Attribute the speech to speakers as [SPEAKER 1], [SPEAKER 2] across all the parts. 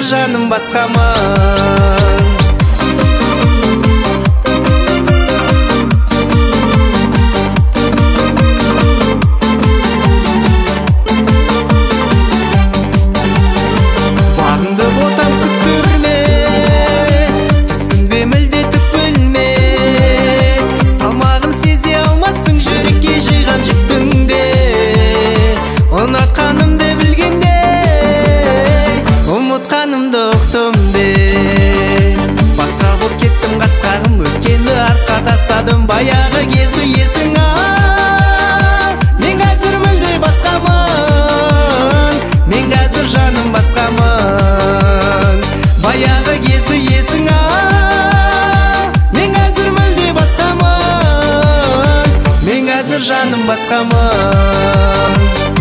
[SPEAKER 1] жаным басқамын. Бағыңды ботам күттірме, түсінбе мүлде түк білме, салмағын сезе алмассың жүрекке жиған жүктіңде. Ұнатқанымды білгенде, ұмытқанымды ұқтым де. Басқа боп кеттім қасқағым, өткенді артқа тастадым, баяғы кезді есің ал. Мен қазір мүлде басқамын, мен қазір жаным басқамын. Баяғы кезді есің ал, мен қазір мүлде басқамын, мен қазір жаным басқамын.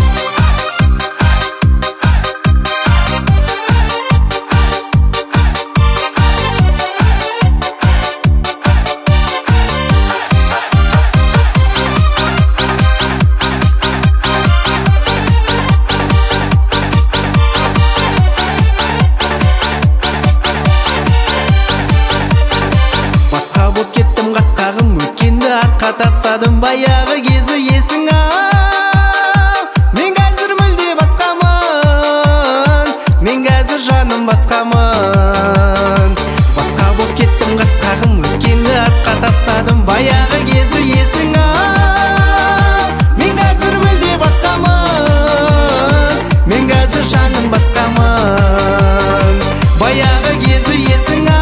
[SPEAKER 1] Боп кеттім қасқағым, өткенді артқа тастадым, баяғы кезі есің ал. Мен қазір мүлде басқамын, мен қазір жаным басқамын. Басқа боп кеттім қасқағым, өткенді артқа тастадым, баяғы кезі есің ал. Мен қазір мүлде басқамын, мен қазір жаным басқамын. Баяғы кезі есің ал,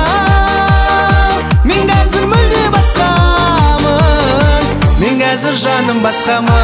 [SPEAKER 1] мен қазір жаным басқамын.